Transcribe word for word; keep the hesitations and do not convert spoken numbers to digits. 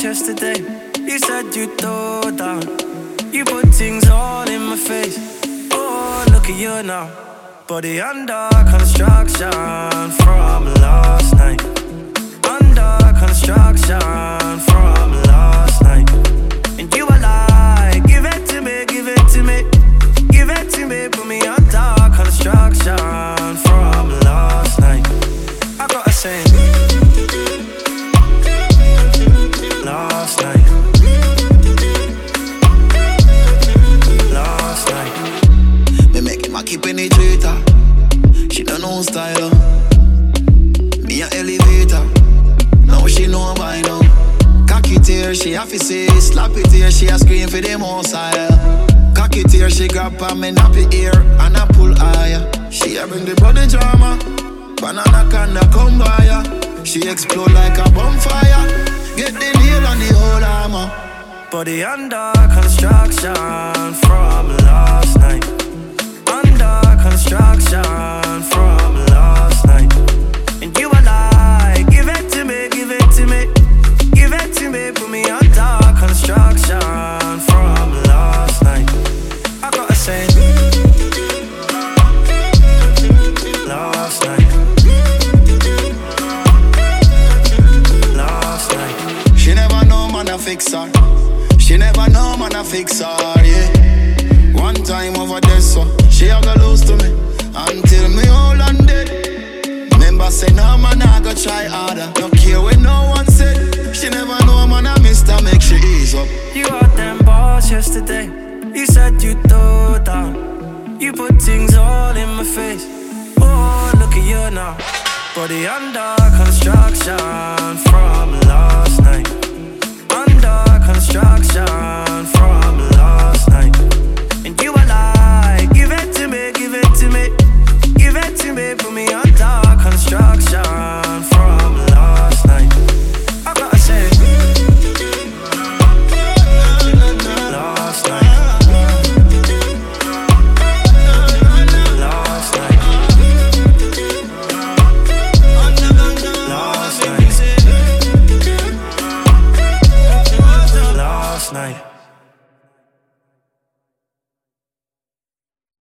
yesterday. You said you'd throw down. You put things all in my face. Oh, look at you now. Body under construction from last night. Under construction from last night. And you were like, give it to me, give it to me. Give it to me, put me under construction from last night. I gotta say, last night. Last night. Me make him a keep in the Twitter. She don't know style. Me a elevator. Now she know by now. Cock it here, she have to say. Slap it here, she a scream for the most higher. Cock it here, she grab on me nappy ear and I pull higher. She a bring the body drama. Banana candy come by ya. She explode like a bonfire. Get the nail on the whole armor. Body under construction from last night. Under construction from last night. And you were like, give it to me, give it to me. Give it to me, put me under construction from last night. I gotta say, last night. Last night. She never know man a fix her. She never know man a fix her, yeah. One time over there, so she a go lose to me until me old and dead. Remember say no man I go try harder. No care when no one said. She never know man a mister make she ease up. You had them balls yesterday. You said you'd throw down. You put things all in my face. Oh, look at you now. Body under construction from love.